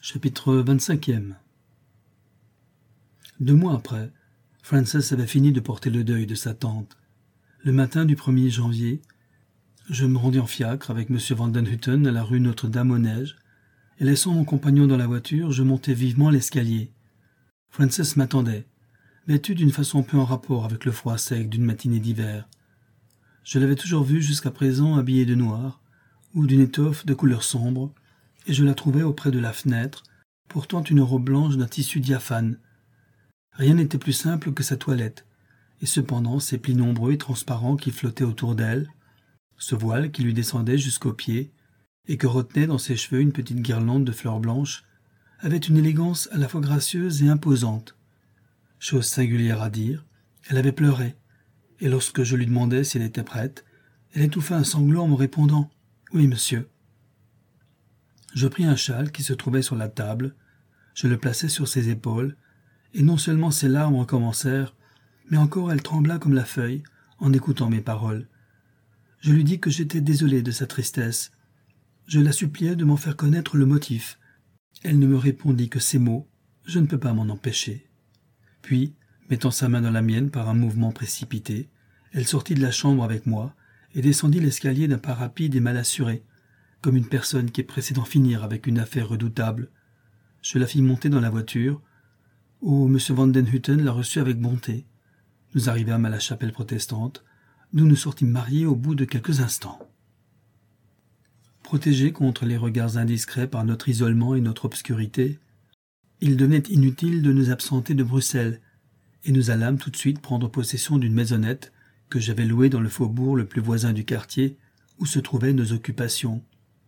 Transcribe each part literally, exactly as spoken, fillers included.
Chapitre vingt-cinq. Deux mois après, Frances avait fini de porter le deuil de sa tante. Le matin du premier janvier, je me rendis en fiacre avec M. Vandenhuten à la rue Notre-Dame-aux-Neiges, et laissant mon compagnon dans la voiture, je montai vivement l'escalier. Frances m'attendait, vêtue d'une façon peu en rapport avec le froid sec d'une matinée d'hiver. Je l'avais toujours vue jusqu'à présent habillée de noir, ou d'une étoffe de couleur sombre, et je la trouvais auprès de la fenêtre, portant une robe blanche d'un tissu diaphane. Rien n'était plus simple que sa toilette, et cependant ses plis nombreux et transparents qui flottaient autour d'elle, ce voile qui lui descendait jusqu'aux pieds, et que retenait dans ses cheveux une petite guirlande de fleurs blanches, avait une élégance à la fois gracieuse et imposante. Chose singulière à dire, elle avait pleuré, et lorsque je lui demandai si elle était prête, elle étouffa un sanglot en me répondant « Oui, monsieur ». Je pris un châle qui se trouvait sur la table, je le plaçai sur ses épaules, et non seulement ses larmes recommencèrent, mais encore elle trembla comme la feuille en écoutant mes paroles. Je lui dis que j'étais désolé de sa tristesse. Je la suppliai de m'en faire connaître le motif. Elle ne me répondit que ces mots « Je ne peux pas m'en empêcher ». Puis, mettant sa main dans la mienne par un mouvement précipité, elle sortit de la chambre avec moi et descendit l'escalier d'un pas rapide et mal assuré, comme une personne qui est pressée d'en finir avec une affaire redoutable. Je la fis monter dans la voiture, où M. Vandenhuten la reçut avec bonté. Nous arrivâmes à la chapelle protestante, d'où nous sortîmes mariés au bout de quelques instants. Protégés contre les regards indiscrets par notre isolement et notre obscurité, il devenait inutile de nous absenter de Bruxelles, et nous allâmes tout de suite prendre possession d'une maisonnette que j'avais louée dans le faubourg le plus voisin du quartier, où se trouvaient nos occupations.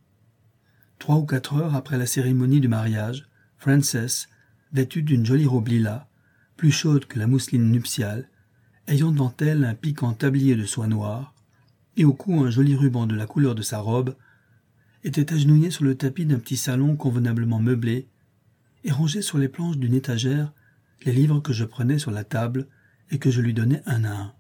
Trois ou quatre heures après la cérémonie du mariage, Frances, vêtue d'une jolie robe lilas, plus chaude que la mousseline nuptiale, ayant devant elle un piquant tablier de soie noire, et au cou un joli ruban de la couleur de sa robe, était agenouillée sur le tapis d'un petit salon convenablement meublé, et rangeait sur les planches d'une étagère les livres que je prenais sur la table et que je lui donnais un à un.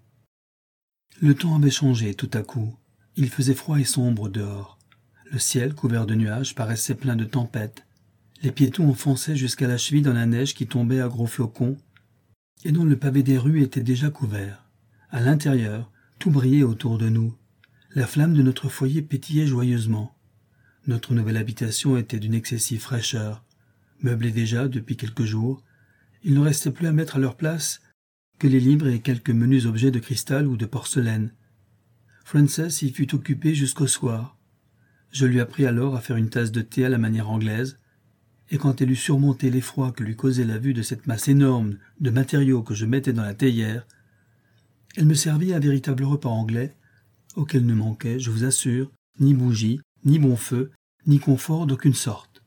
Le temps avait changé tout à coup. Il faisait froid et sombre dehors. Le ciel, couvert de nuages, paraissait plein de tempêtes. Les piétons enfonçaient jusqu'à la cheville dans la neige qui tombait à gros flocons, et dont le pavé des rues était déjà couvert. À l'intérieur, tout brillait autour de nous. La flamme de notre foyer pétillait joyeusement. Notre nouvelle habitation était d'une excessive fraîcheur. Meublée déjà depuis quelques jours, il ne restait plus à mettre à leur place que les livres et quelques menus objets de cristal ou de porcelaine. Frances y fut occupée jusqu'au soir. Je lui appris alors à faire une tasse de thé à la manière anglaise, et quand elle eut surmonté l'effroi que lui causait la vue de cette masse énorme de matériaux que je mettais dans la théière, elle me servit un véritable repas anglais, auquel ne manquait, je vous assure, ni bougie, ni bon feu, ni confort d'aucune sorte.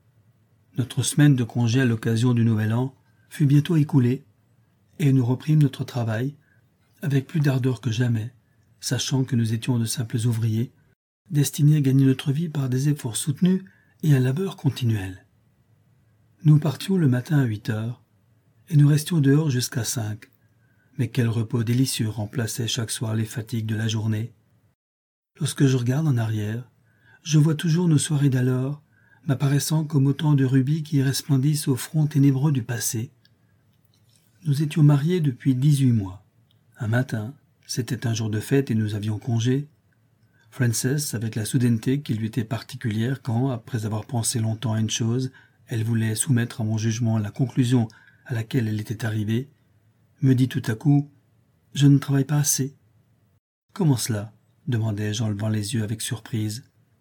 Notre semaine de congé à l'occasion du Nouvel An fut bientôt écoulée, et nous reprîmes notre travail, avec plus d'ardeur que jamais, sachant que nous étions de simples ouvriers, destinés à gagner notre vie par des efforts soutenus et un labeur continuel. Nous partions le matin à huit heures, et nous restions dehors jusqu'à cinq, mais quel repos délicieux remplaçait chaque soir les fatigues de la journée. Lorsque je regarde en arrière, je vois toujours nos soirées d'alors, m'apparaissant comme autant de rubis qui resplendissent au front ténébreux du passé. Nous étions mariés depuis dix-huit mois. Un matin, c'était un jour de fête et nous avions congé. Frances, avec la soudaineté qui lui était particulière quand, après avoir pensé longtemps à une chose, elle voulait soumettre à mon jugement la conclusion à laquelle elle était arrivée, me dit tout à coup « Je ne travaille pas assez ». « Comment cela ?» demandai-je en levant les yeux avec surprise.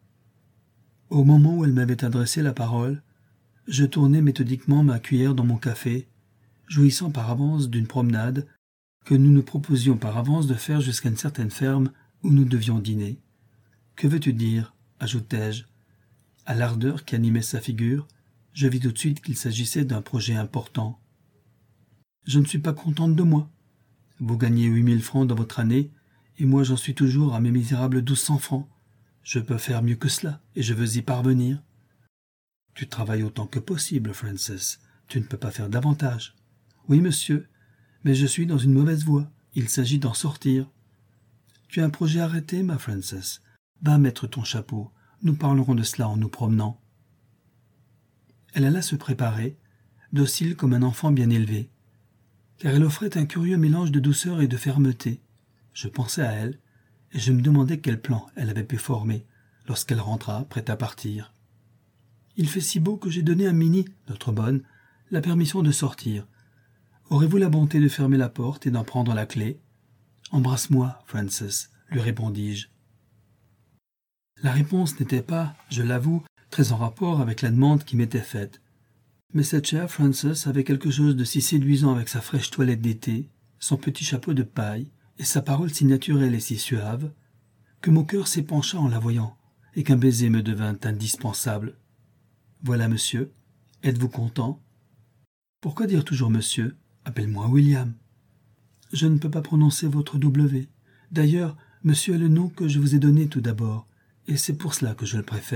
Au moment où elle m'avait adressé la parole, je tournais méthodiquement ma cuillère dans mon café, jouissant par avance d'une promenade que nous nous proposions par avance de faire jusqu'à une certaine ferme où nous devions dîner. « Que veux-tu dire ?» ajoutai-je. À l'ardeur qui animait sa figure, je vis tout de suite qu'il s'agissait d'un projet important. « Je ne suis pas contente de moi. Vous gagnez huit mille francs dans votre année, et moi j'en suis toujours à mes misérables douze cents francs. Je peux faire mieux que cela, et je veux y parvenir. »« Tu travailles autant que possible, Frances. Tu ne peux pas faire davantage. »« Oui, monsieur, mais je suis dans une mauvaise voie. Il s'agit d'en sortir. »« Tu as un projet arrêté, ma Frances. Va mettre ton chapeau. Nous parlerons de cela en nous promenant. » Elle alla se préparer, docile comme un enfant bien élevé, car elle offrait un curieux mélange de douceur et de fermeté. Je pensais à elle, et je me demandais quel plan elle avait pu former lorsqu'elle rentra, prête à partir. « Il fait si beau que j'ai donné à Minnie, notre bonne, la permission de sortir. Aurez-vous la bonté de fermer la porte et d'en prendre la clé ? Embrasse-moi, Frances, lui répondis-je. La réponse n'était pas, je l'avoue, très en rapport avec la demande qui m'était faite. Mais cette chère Frances avait quelque chose de si séduisant avec sa fraîche toilette d'été, son petit chapeau de paille et sa parole si naturelle et si suave, que mon cœur s'épancha en la voyant et qu'un baiser me devint indispensable. « Voilà, monsieur. Êtes-vous content ? » ?»« Pourquoi dire toujours monsieur ? Appelle-moi William. »« Je ne peux pas prononcer votre W. D'ailleurs, monsieur est le nom que je vous ai donné tout d'abord, et c'est pour cela que je le préfère. »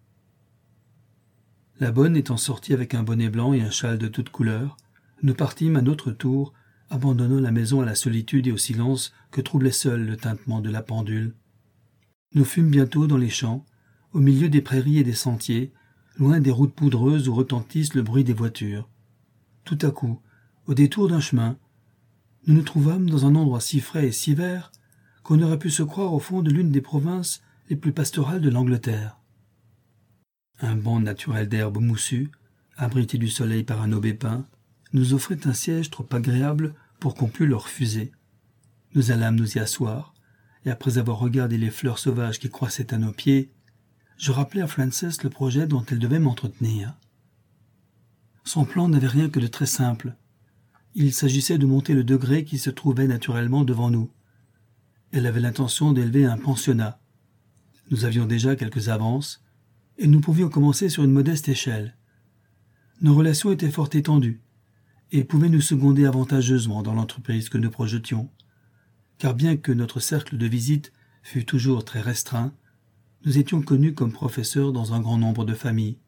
La bonne étant sortie avec un bonnet blanc et un châle de toutes couleurs, nous partîmes à notre tour, abandonnant la maison à la solitude et au silence que troublait seul le tintement de la pendule. Nous fûmes bientôt dans les champs, au milieu des prairies et des sentiers, loin des routes poudreuses où retentisse le bruit des voitures. Tout à coup, au détour d'un chemin, nous nous trouvâmes dans un endroit si frais et si vert qu'on aurait pu se croire au fond de l'une des provinces les plus pastorales de l'Angleterre. Un banc naturel d'herbes moussues, abrité du soleil par un aubépin, nous offrait un siège trop agréable pour qu'on pût le refuser. Nous allâmes nous y asseoir, et après avoir regardé les fleurs sauvages qui croissaient à nos pieds, je rappelai à Frances le projet dont elle devait m'entretenir. Son plan n'avait rien que de très simple. Il s'agissait de monter le degré qui se trouvait naturellement devant nous. Elle avait l'intention d'élever un pensionnat. Nous avions déjà quelques avances, et nous pouvions commencer sur une modeste échelle. Nos relations étaient fort étendues, et pouvaient nous seconder avantageusement dans l'entreprise que nous projetions, car bien que notre cercle de visite fût toujours très restreint, nous étions connus comme professeurs dans un grand nombre de familles.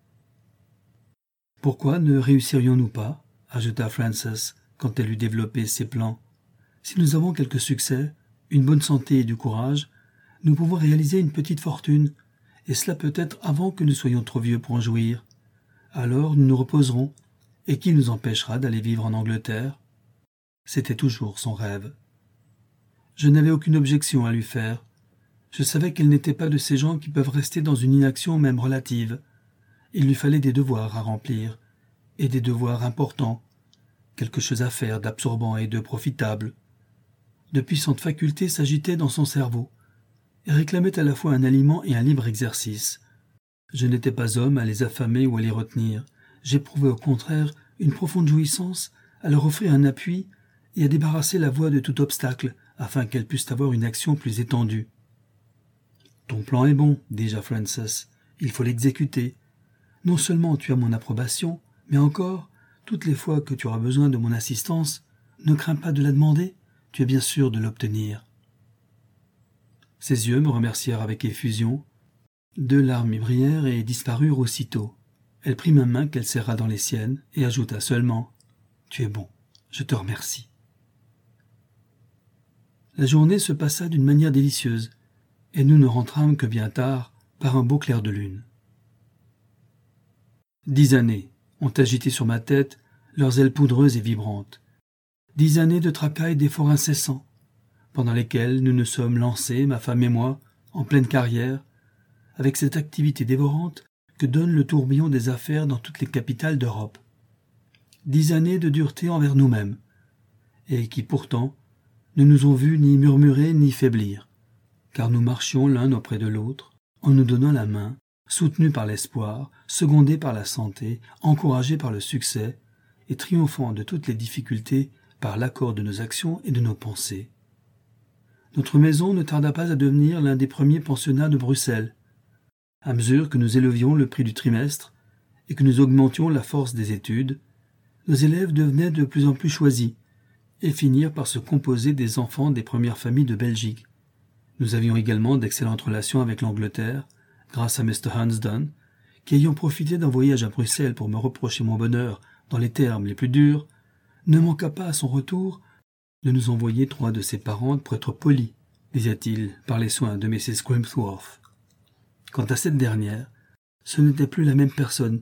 « Pourquoi ne réussirions-nous pas ?» ajouta Frances quand elle eut développé ses plans. « Si nous avons quelques succès, une bonne santé et du courage, nous pouvons réaliser une petite fortune, et cela peut être avant que nous soyons trop vieux pour en jouir. Alors nous nous reposerons, et qui nous empêchera d'aller vivre en Angleterre ?» C'était toujours son rêve. Je n'avais aucune objection à lui faire. Je savais qu'elle n'était pas de ces gens qui peuvent rester dans une inaction même relative. Il lui fallait des devoirs à remplir, et des devoirs importants, quelque chose à faire d'absorbant et de profitable. De puissantes facultés s'agitaient dans son cerveau, et réclamaient à la fois un aliment et un libre exercice. Je n'étais pas homme à les affamer ou à les retenir. J'éprouvais au contraire une profonde jouissance à leur offrir un appui et à débarrasser la voie de tout obstacle afin qu'elles puissent avoir une action plus étendue. « Ton plan est bon, dis-je à Frances. Il faut l'exécuter. Non seulement tu as mon approbation, mais encore, toutes les fois que tu auras besoin de mon assistance, ne crains pas de la demander, tu es bien sûr de l'obtenir. » Ses yeux me remercièrent avec effusion. Deux larmes y brillèrent et disparurent aussitôt. Elle prit ma main qu'elle serra dans les siennes et ajouta seulement « Tu es bon, je te remercie. » La journée se passa d'une manière délicieuse, et nous ne rentrâmes que bien tard, par un beau clair de lune. Dix années ont agité sur ma tête leurs ailes poudreuses et vibrantes. Dix années de tracas et d'efforts incessants, pendant lesquels nous nous sommes lancés, ma femme et moi, en pleine carrière, avec cette activité dévorante que donne le tourbillon des affaires dans toutes les capitales d'Europe. Dix années de dureté envers nous-mêmes, et qui pourtant ne nous ont vus ni murmurer ni faiblir, car nous marchions l'un auprès de l'autre, en nous donnant la main, soutenus par l'espoir, secondés par la santé, encouragés par le succès, et triomphant de toutes les difficultés par l'accord de nos actions et de nos pensées. Notre maison ne tarda pas à devenir l'un des premiers pensionnats de Bruxelles. À mesure que nous élevions le prix du trimestre et que nous augmentions la force des études, nos élèves devenaient de plus en plus choisis et finirent par se composer des enfants des premières familles de Belgique. Nous avions également d'excellentes relations avec l'Angleterre, grâce à mister Hunsdon, qui, ayant profité d'un voyage à Bruxelles pour me reprocher mon bonheur dans les termes les plus durs, ne manqua pas à son retour de nous envoyer trois de ses parentes pour être polis, disait-il, par les soins de missus Grimthworth. Quant à cette dernière, ce n'était plus la même personne,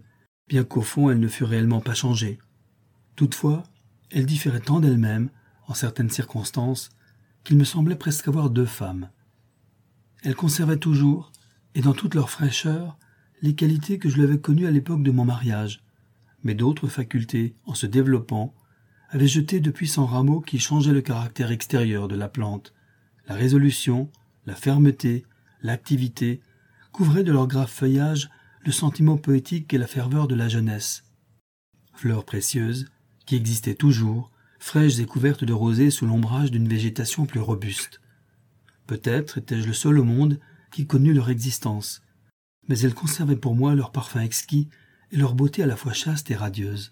bien qu'au fond elle ne fût réellement pas changée. Toutefois, elle différait tant d'elle-même, en certaines circonstances, qu'il me semblait presque avoir deux femmes. Elle conservait toujours, et dans toute leur fraîcheur, les qualités que je l'avais connues à l'époque de mon mariage, mais d'autres facultés, en se développant, avaient jeté de puissants rameaux qui changeaient le caractère extérieur de la plante. La résolution, la fermeté, l'activité couvraient de leur grave feuillage le sentiment poétique et la ferveur de la jeunesse. Fleurs précieuses, qui existaient toujours, fraîches et couvertes de rosée sous l'ombrage d'une végétation plus robuste. Peut-être étais-je le seul au monde qui connût leur existence, mais elles conservaient pour moi leur parfum exquis et leur beauté à la fois chaste et radieuse.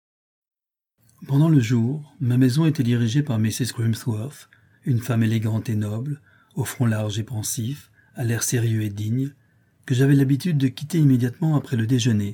Pendant le jour, ma maison était dirigée par missus Grimsworth, une femme élégante et noble, au front large et pensif, à l'air sérieux et digne, que j'avais l'habitude de quitter immédiatement après le déjeuner.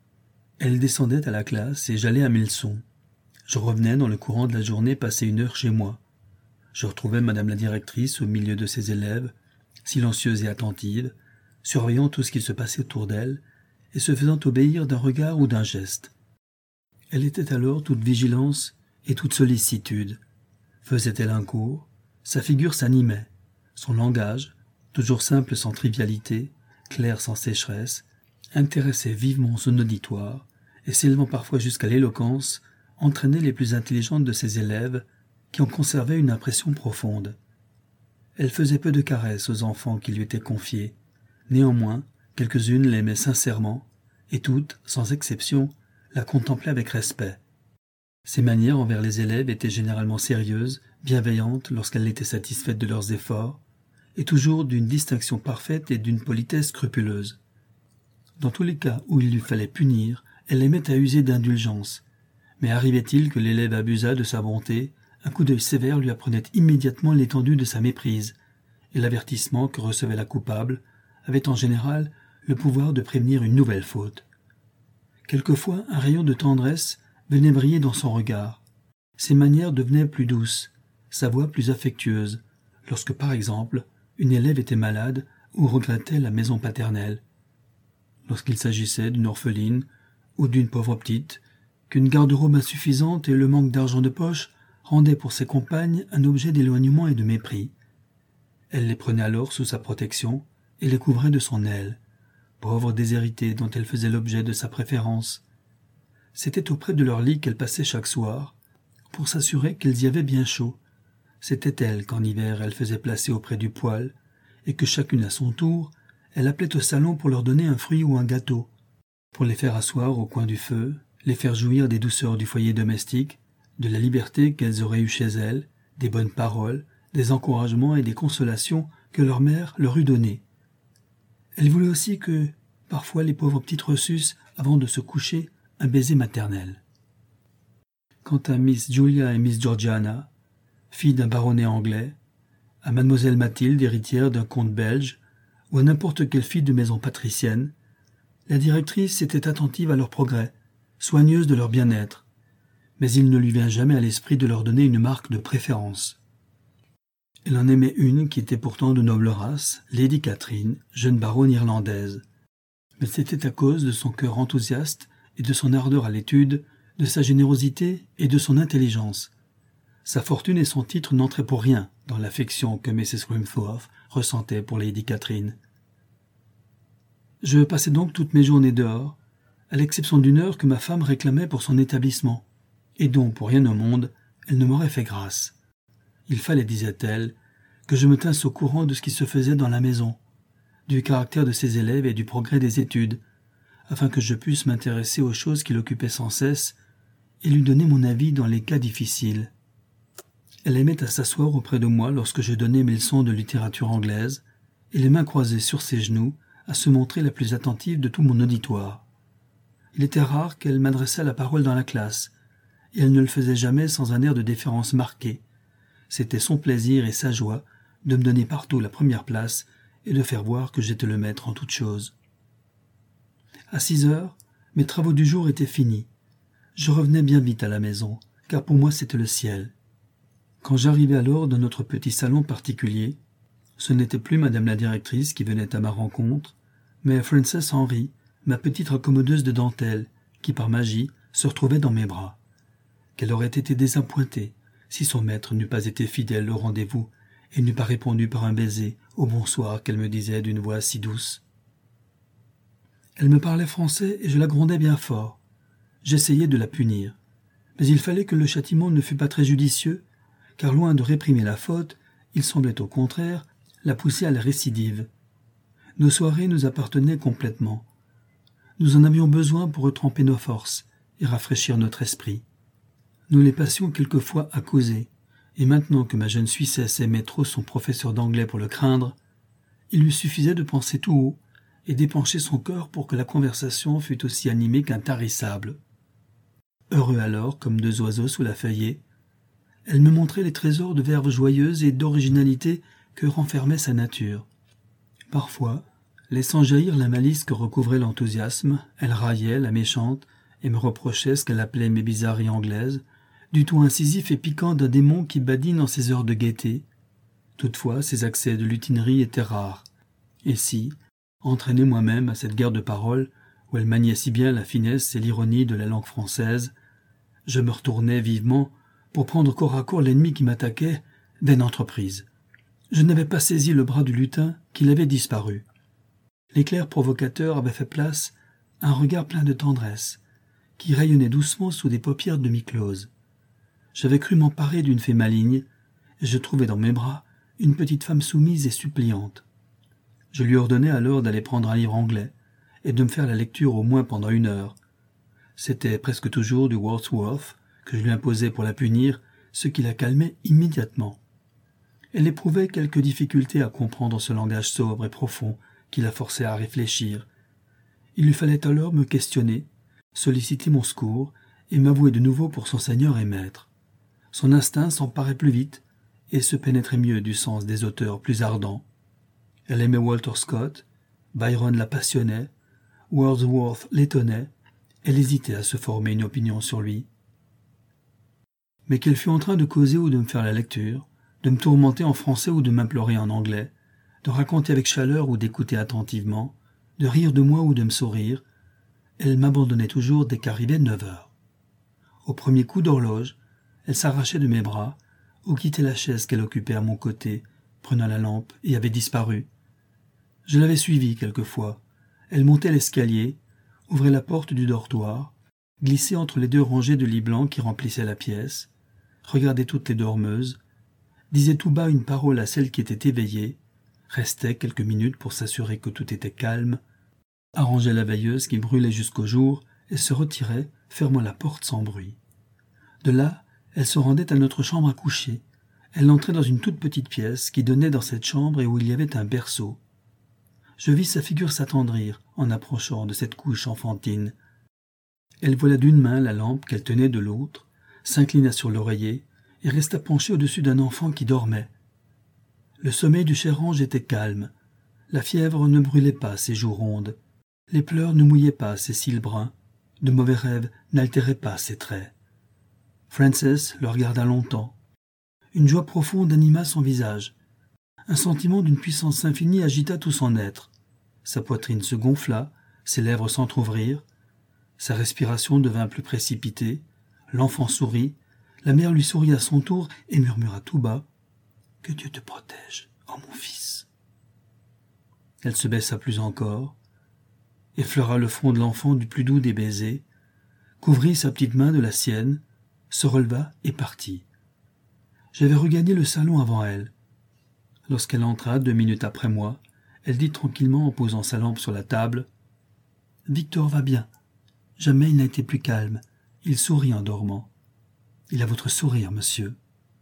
Elle descendait à la classe et j'allais à mes leçons. Je revenais dans le courant de la journée passer une heure chez moi. Je retrouvais madame la directrice au milieu de ses élèves, silencieuse et attentive, surveillant tout ce qui se passait autour d'elle et se faisant obéir d'un regard ou d'un geste. Elle était alors toute vigilance et toute sollicitude. Faisait-elle un cours, sa figure s'animait, son langage, toujours simple sans trivialité, clair sans sécheresse, intéressait vivement son auditoire et s'élevant parfois jusqu'à l'éloquence, entraînait les plus intelligentes de ses élèves qui en conservaient une impression profonde. Elle faisait peu de caresses aux enfants qui lui étaient confiés. Néanmoins, quelques-unes l'aimaient sincèrement, et toutes, sans exception, la contemplaient avec respect. Ses manières envers les élèves étaient généralement sérieuses, bienveillantes lorsqu'elle était satisfaite de leurs efforts, et toujours d'une distinction parfaite et d'une politesse scrupuleuse. Dans tous les cas où il lui fallait punir, elle aimait à user d'indulgence. Mais arrivait-il que l'élève abusât de sa bonté, un coup d'œil sévère lui apprenait immédiatement l'étendue de sa méprise, et l'avertissement que recevait la coupable avait en général le pouvoir de prévenir une nouvelle faute. Quelquefois, un rayon de tendresse venait briller dans son regard. Ses manières devenaient plus douces, sa voix plus affectueuse, lorsque, par exemple, une élève était malade ou regrettait la maison paternelle. Lorsqu'il s'agissait d'une orpheline ou d'une pauvre petite, qu'une garde-robe insuffisante et le manque d'argent de poche rendaient pour ses compagnes un objet d'éloignement et de mépris. Elle les prenait alors sous sa protection et les couvrait de son aile, pauvres déshéritées dont elle faisait l'objet de sa préférence. C'était auprès de leur lit qu'elle passait chaque soir, pour s'assurer qu'elles y avaient bien chaud. C'était elle qu'en hiver elle faisait placer auprès du poêle, et que chacune à son tour, elle appelait au salon pour leur donner un fruit ou un gâteau, pour les faire asseoir au coin du feu, les faire jouir des douceurs du foyer domestique, de la liberté qu'elles auraient eue chez elles, des bonnes paroles, des encouragements et des consolations que leur mère leur eût données. Elle voulait aussi que, parfois, les pauvres petites reçussent, avant de se coucher, un baiser maternel. Quant à Miss Julia et Miss Georgiana, filles d'un baronnet anglais, à mademoiselle Mathilde, héritière d'un comte belge, ou à n'importe quelle fille de maison patricienne, la directrice était attentive à leurs progrès, soigneuse de leur bien-être, mais il ne lui vint jamais à l'esprit de leur donner une marque de préférence. Elle en aimait une qui était pourtant de noble race, Lady Catherine, jeune baronne irlandaise. Mais c'était à cause de son cœur enthousiaste et de son ardeur à l'étude, de sa générosité et de son intelligence. Sa fortune et son titre n'entraient pour rien dans l'affection que missus Grimsworth ressentait pour Lady Catherine. Je passais donc toutes mes journées dehors, à l'exception d'une heure que ma femme réclamait pour son établissement, et dont, pour rien au monde, elle ne m'aurait fait grâce. Il fallait, disait-elle, que je me tinsse au courant de ce qui se faisait dans la maison, du caractère de ses élèves et du progrès des études, afin que je puisse m'intéresser aux choses qui l'occupaient sans cesse et lui donner mon avis dans les cas difficiles. Elle aimait à s'asseoir auprès de moi lorsque je donnais mes leçons de littérature anglaise, et les mains croisées sur ses genoux, à se montrer la plus attentive de tout mon auditoire. Il était rare qu'elle m'adressât la parole dans la classe, et elle ne le faisait jamais sans un air de déférence marqué. C'était son plaisir et sa joie de me donner partout la première place et de faire voir que j'étais le maître en toutes choses. À six heures, mes travaux du jour étaient finis. Je revenais bien vite à la maison, car pour moi c'était le ciel. Quand j'arrivai alors dans notre petit salon particulier, ce n'était plus madame la directrice qui venait à ma rencontre, mais Frances Henry, ma petite raccommodeuse de dentelle, qui par magie se retrouvait dans mes bras. Qu'elle aurait été désappointée si son maître n'eût pas été fidèle au rendez-vous et n'eût pas répondu par un baiser au bonsoir qu'elle me disait d'une voix si douce. Elle me parlait français et je la grondais bien fort. J'essayais de la punir, mais il fallait que le châtiment ne fût pas très judicieux, car loin de réprimer la faute, il semblait au contraire la pousser à la récidive. Nos soirées nous appartenaient complètement. Nous en avions besoin pour retremper nos forces et rafraîchir notre esprit. Nous les passions quelquefois à causer, et maintenant que ma jeune Suissesse aimait trop son professeur d'anglais pour le craindre, il lui suffisait de penser tout haut et d'épancher son cœur pour que la conversation fût aussi animée qu'intarissable. Heureux alors, comme deux oiseaux sous la feuillée, elle me montrait les trésors de verve joyeuse et d'originalité que renfermait sa nature. Parfois, laissant jaillir la malice que recouvrait l'enthousiasme, elle raillait, la méchante, et me reprochait ce qu'elle appelait mes bizarreries anglaises, du ton incisif et piquant d'un démon qui badine en ses heures de gaieté. Toutefois, ces accès de lutinerie étaient rares. Et si, entraîné moi-même à cette guerre de paroles, où elle maniait si bien la finesse et l'ironie de la langue française, je me retournais vivement pour prendre corps à corps l'ennemi qui m'attaquait d'une entreprise. Je n'avais pas saisi le bras du lutin qu'il avait disparu. L'éclair provocateur avait fait place à un regard plein de tendresse, qui rayonnait doucement sous des paupières demi-closes. J'avais cru m'emparer d'une fée maligne, et je trouvais dans mes bras une petite femme soumise et suppliante. Je lui ordonnai alors d'aller prendre un livre anglais, et de me faire la lecture au moins pendant une heure. C'était presque toujours du Wordsworth que je lui imposais pour la punir, ce qui la calmait immédiatement. Elle éprouvait quelques difficultés à comprendre ce langage sobre et profond qui la forçait à réfléchir. Il lui fallait alors me questionner, solliciter mon secours et m'avouer de nouveau pour son seigneur et maître. Son instinct s'emparait plus vite et se pénétrait mieux du sens des auteurs plus ardents. Elle aimait Walter Scott, Byron la passionnait, Wordsworth l'étonnait, elle hésitait à se former une opinion sur lui. Mais qu'elle fût en train de causer ou de me faire la lecture, de me tourmenter en français ou de m'implorer en anglais, de raconter avec chaleur ou d'écouter attentivement, de rire de moi ou de me sourire, elle m'abandonnait toujours dès qu'arrivait neuf heures. Au premier coup d'horloge, elle s'arrachait de mes bras, ou quittait la chaise qu'elle occupait à mon côté, prenant la lampe, et avait disparu. Je l'avais suivie quelquefois. Elle montait l'escalier, ouvrait la porte du dortoir, glissait entre les deux rangées de lits blancs qui remplissaient la pièce, regardait toutes les dormeuses, disait tout bas une parole à celle qui était éveillée, restait quelques minutes pour s'assurer que tout était calme, arrangeait la veilleuse qui brûlait jusqu'au jour et se retirait, fermant la porte sans bruit. De là, elle se rendait à notre chambre à coucher. Elle entrait dans une toute petite pièce qui donnait dans cette chambre et où il y avait un berceau. Je vis sa figure s'attendrir en approchant de cette couche enfantine. Elle voila d'une main la lampe qu'elle tenait de l'autre, s'inclina sur l'oreiller et resta penchée au-dessus d'un enfant qui dormait. Le sommeil du cher ange était calme. La fièvre ne brûlait pas ses joues rondes. Les pleurs ne mouillaient pas ses cils bruns. De mauvais rêves n'altéraient pas ses traits. Frances le regarda longtemps. Une joie profonde anima son visage. Un sentiment d'une puissance infinie agita tout son être. Sa poitrine se gonfla, ses lèvres s'entr'ouvrirent. Sa respiration devint plus précipitée. L'enfant sourit. La mère lui sourit à son tour et murmura tout bas « Que Dieu te protège, oh mon fils !» Elle se baissa plus encore, effleura le front de l'enfant du plus doux des baisers, couvrit sa petite main de la sienne, se releva et partit. J'avais regagné le salon avant elle. Lorsqu'elle entra deux minutes après moi, elle dit tranquillement en posant sa lampe sur la table « Victor va bien. Jamais il n'a été plus calme. Il sourit en dormant. Il a votre sourire, monsieur. »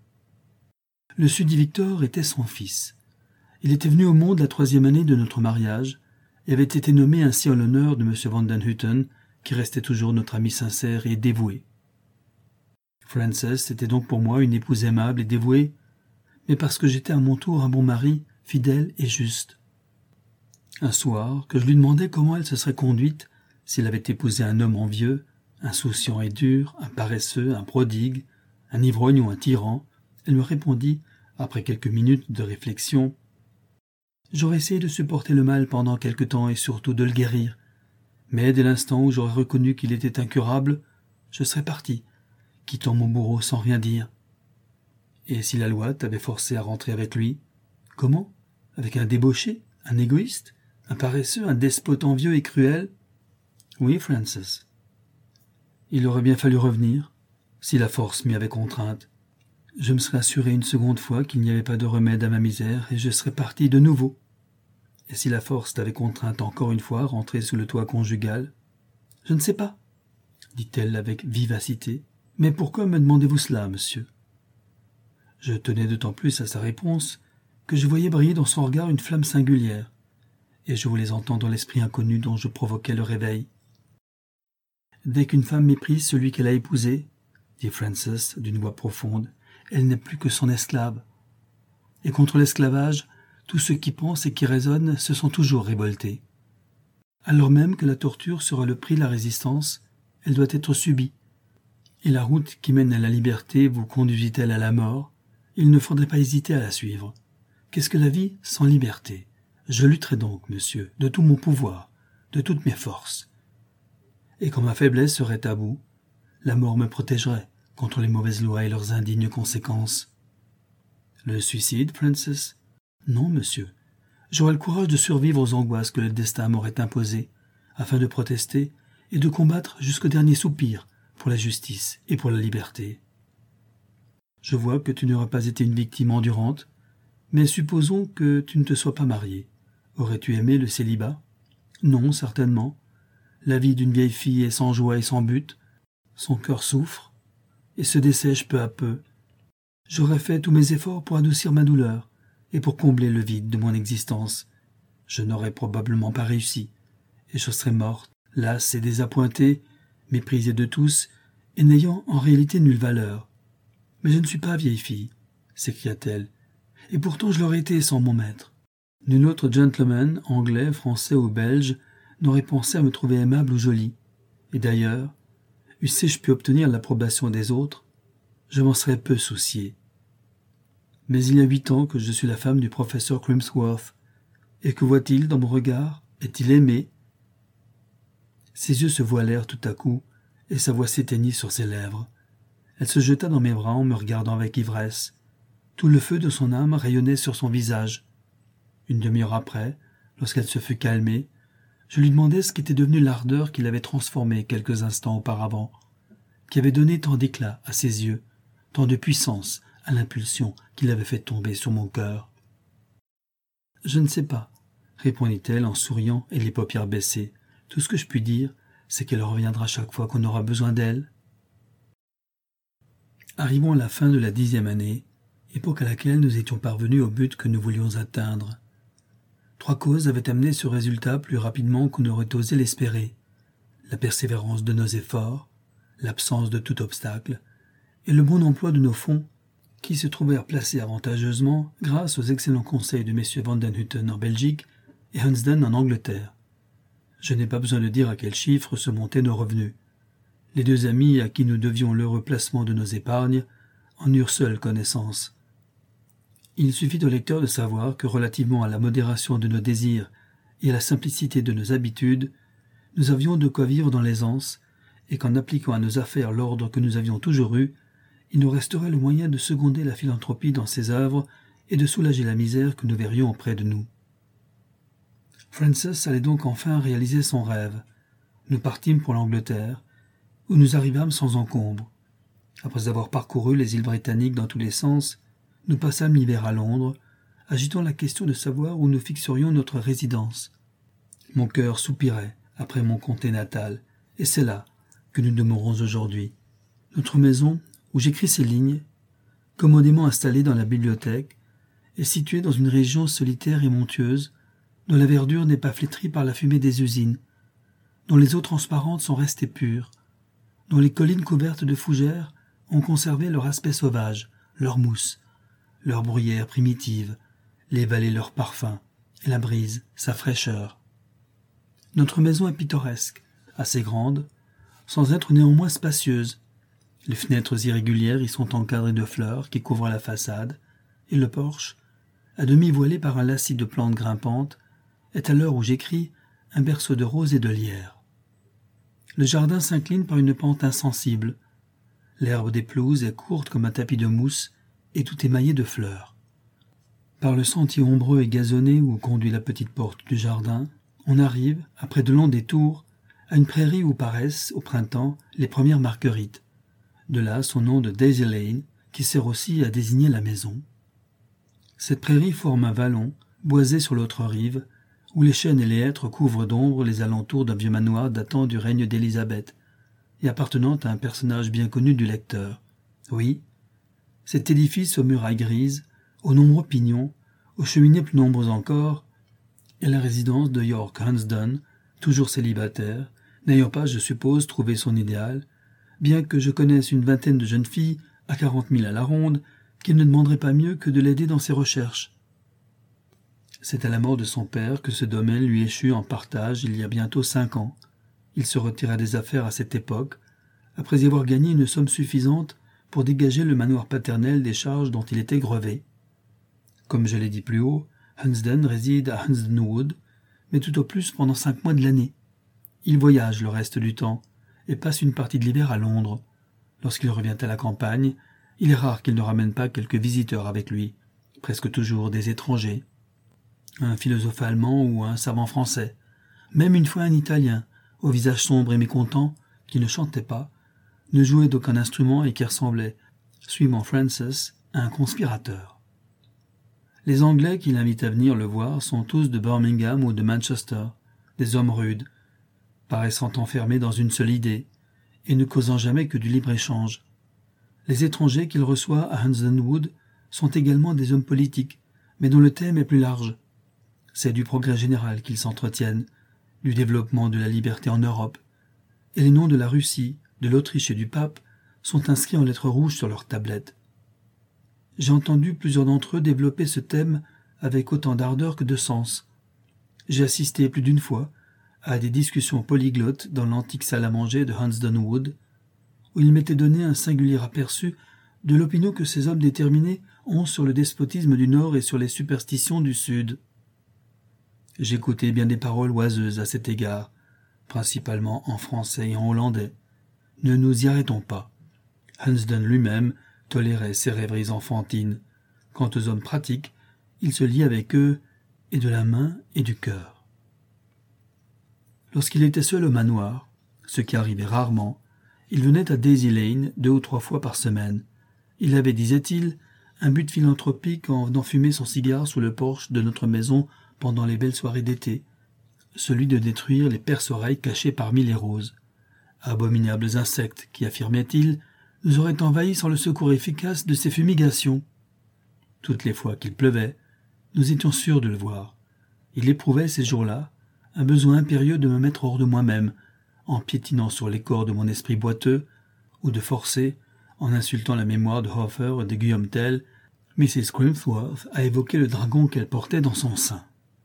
Le susdit Victor était son fils. Il était venu au monde la troisième année de notre mariage et avait été nommé ainsi en l'honneur de M. Vandenhuten, qui restait toujours notre ami sincère et dévoué. Frances était donc pour moi une épouse aimable et dévouée, mais parce que j'étais à mon tour un bon mari, fidèle et juste. Un soir, que je lui demandai comment elle se serait conduite s'il avait épousé un homme envieux, insouciant et dur, un paresseux, un prodigue, un ivrogne ou un tyran, elle me répondit, après quelques minutes de réflexion, « J'aurais essayé de supporter le mal pendant quelque temps et surtout de le guérir, Mais dès l'instant où j'aurais reconnu qu'il était incurable, je serais parti, quittant mon bourreau sans rien dire. Et si la loi t'avait forcé à rentrer avec lui, comment? Avec un débauché, un égoïste, un paresseux, un despote envieux et cruel? Oui, Francis. Il aurait bien fallu revenir, si la force m'y avait contrainte. Je me serais assuré une seconde fois qu'il n'y avait pas de remède à ma misère, et je serais parti de nouveau. Et si la force t'avait contrainte encore une fois à rentrer sous le toit conjugal? Je ne sais pas, dit-elle avec vivacité. Mais pourquoi me demandez-vous cela, monsieur? Je tenais d'autant plus à sa réponse que je voyais briller dans son regard une flamme singulière, et je voulais entendre l'esprit inconnu dont je provoquais le réveil. Dès qu'une femme méprise celui qu'elle a épousé, dit Francis d'une voix profonde, elle n'est plus que son esclave. Et contre l'esclavage, tous ceux qui pensent et qui raisonnent se sont toujours révoltés. Alors même que la torture sera le prix de la résistance, elle doit être subie. Et la route qui mène à la liberté vous conduit-elle à la mort? Il ne faudrait pas hésiter à la suivre. Qu'est-ce que la vie sans liberté? Je lutterai donc, monsieur, de tout mon pouvoir, de toutes mes forces. Et quand ma faiblesse serait à bout, la mort me protégerait contre les mauvaises lois et leurs indignes conséquences. Le suicide, Francis? Non, monsieur. J'aurai le courage de survivre aux angoisses que le destin m'aurait imposées, afin de protester et de combattre jusqu'au dernier soupir pour la justice et pour la liberté. Je vois que tu n'auras pas été une victime endurante, mais supposons que tu ne te sois pas mariée. Aurais-tu aimé le célibat? Non, certainement. La vie d'une vieille fille est sans joie et sans but. Son cœur souffre et se dessèche peu à peu. J'aurais fait tous mes efforts pour adoucir ma douleur et pour combler le vide de mon existence. Je n'aurais probablement pas réussi, et je serais morte, lasse et désappointée, méprisée de tous, et n'ayant en réalité nulle valeur. Mais je ne suis pas vieille fille, s'écria-t-elle, et pourtant je l'aurais été sans mon maître. Nul autre gentleman, anglais, français ou belge, n'aurait pensé à me trouver aimable ou jolie. Et d'ailleurs, eussé-je pu obtenir l'approbation des autres, je m'en serais peu soucié. Mais il y a huit ans que je suis la femme du professeur Crimsworth, et que voit-il dans mon regard? Est-il aimé? Ses yeux se voilèrent tout à coup, et sa voix s'éteignit sur ses lèvres. Elle se jeta dans mes bras en me regardant avec ivresse. Tout le feu de son âme rayonnait sur son visage. Une demi-heure après, lorsqu'elle se fut calmée, je lui demandai ce qu'était devenu l'ardeur qui l'avait transformée quelques instants auparavant, qui avait donné tant d'éclat à ses yeux, tant de puissance à l'impulsion qui l'avait fait tomber sur mon cœur. « Je ne sais pas, » répondit-elle en souriant et les paupières baissées. « Tout ce que je puis dire, c'est qu'elle reviendra chaque fois qu'on aura besoin d'elle. » Arrivons à la fin de la dixième année, époque à laquelle nous étions parvenus au but que nous voulions atteindre. Trois causes avaient amené ce résultat plus rapidement qu'on n'aurait osé l'espérer. La persévérance de nos efforts, l'absence de tout obstacle, et le bon emploi de nos fonds, qui se trouvèrent placés avantageusement grâce aux excellents conseils de messieurs Van den Hutten en Belgique et Hunsden en Angleterre. Je n'ai pas besoin de dire à quel chiffre se montaient nos revenus. Les deux amis à qui nous devions l'heureux placement de nos épargnes en eurent seuls connaissance. Il suffit au lecteur de savoir que relativement à la modération de nos désirs et à la simplicité de nos habitudes, nous avions de quoi vivre dans l'aisance, et qu'en appliquant à nos affaires l'ordre que nous avions toujours eu, il nous resterait le moyen de seconder la philanthropie dans ses œuvres et de soulager la misère que nous verrions auprès de nous. Francis allait donc enfin réaliser son rêve. Nous partîmes pour l'Angleterre, où nous arrivâmes sans encombre. Après avoir parcouru les îles britanniques dans tous les sens, nous passâmes l'hiver à Londres, agitant la question de savoir où nous fixerions notre résidence. Mon cœur soupirait après mon comté natal, et c'est là que nous demeurons aujourd'hui. Notre maison, où j'écris ces lignes, commodément installée dans la bibliothèque, est située dans une région solitaire et montueuse, dont la verdure n'est pas flétrie par la fumée des usines, dont les eaux transparentes sont restées pures, dont les collines couvertes de fougères ont conservé leur aspect sauvage, leur mousse, leur bruyère primitive, les vallées leur parfum, et la brise sa fraîcheur. Notre maison est pittoresque, assez grande, sans être néanmoins spacieuse. Les fenêtres irrégulières y sont encadrées de fleurs qui couvrent la façade, et le porche, à demi voilé par un lacis de plantes grimpantes, est à l'heure où j'écris un berceau de roses et de lierres. Le jardin s'incline par une pente insensible. L'herbe des pelouses est courte comme un tapis de mousse et tout émaillé de fleurs. Par le sentier ombreux et gazonné où conduit la petite porte du jardin, on arrive, après de longs détours, à une prairie où paraissent, au printemps, les premières marguerites. De là son nom de Daisy Lane, qui sert aussi à désigner la maison. Cette prairie forme un vallon, boisé sur l'autre rive, où les chênes et les hêtres couvrent d'ombre les alentours d'un vieux manoir datant du règne d'Élisabeth, et appartenant à un personnage bien connu du lecteur. Oui, cet édifice aux murailles grises, aux nombreux pignons, aux cheminées plus nombreuses encore, est la résidence de York Hunsdon, toujours célibataire, n'ayant pas, je suppose, trouvé son idéal, bien que je connaisse une vingtaine de jeunes filles, à quarante mille à la ronde, qui ne demanderaient pas mieux que de l'aider dans ses recherches. C'est à la mort de son père que ce domaine lui échut en partage il y a bientôt cinq ans. Il se retira des affaires à cette époque, après y avoir gagné une somme suffisante pour dégager le manoir paternel des charges dont il était grevé. Comme je l'ai dit plus haut, Hunsdon réside à Hunsdon Wood, mais tout au plus pendant cinq mois de l'année. Il voyage le reste du temps et passe une partie de l'hiver à Londres. Lorsqu'il revient à la campagne, il est rare qu'il ne ramène pas quelques visiteurs avec lui, presque toujours des étrangers. Un philosophe allemand ou un savant français, même une fois un Italien, au visage sombre et mécontent, qui ne chantait pas, ne jouait d'aucun instrument et qui ressemblait, suivant Francis, à un conspirateur. Les Anglais qui l'invitent à venir le voir sont tous de Birmingham ou de Manchester, des hommes rudes, paraissant enfermés dans une seule idée, et ne causant jamais que du libre-échange. Les étrangers qu'il reçoit à Hunsdon Wood sont également des hommes politiques, mais dont le thème est plus large. C'est du progrès général qu'ils s'entretiennent, du développement de la liberté en Europe, et les noms de la Russie, de l'Autriche et du pape sont inscrits en lettres rouges sur leurs tablettes. J'ai entendu plusieurs d'entre eux développer ce thème avec autant d'ardeur que de sens. J'ai assisté plus d'une fois à des discussions polyglottes dans l'antique salle à manger de Hunsdon Wood, où il m'était donné un singulier aperçu de l'opinion que ces hommes déterminés ont sur le despotisme du Nord et sur les superstitions du Sud. J'écoutais bien des paroles oiseuses à cet égard, principalement en français et en hollandais. Ne nous y arrêtons pas. Hunsdon lui-même tolérait ces rêveries enfantines. Quant aux hommes pratiques, il se lie avec eux, et de la main et du cœur. Lorsqu'il était seul au manoir, ce qui arrivait rarement, il venait à Daisy Lane deux ou trois fois par semaine. Il avait, disait-il, un but philanthropique en venant fumer son cigare sous le porche de notre maison pendant les belles soirées d'été, celui de détruire les perce-oreilles cachées parmi les roses. Abominables insectes qui, affirmait-il, nous auraient envahis sans le secours efficace de ces fumigations. Toutes les fois qu'il pleuvait, nous étions sûrs de le voir. Il éprouvait ces jours-là un besoin impérieux de me mettre hors de moi-même, en piétinant sur les corps de mon esprit boiteux, ou de forcer, en insultant la mémoire de Hofer et de Guillaume Tell, Missus Crimsworth à évoquer le dragon qu'elle portait dans son sein.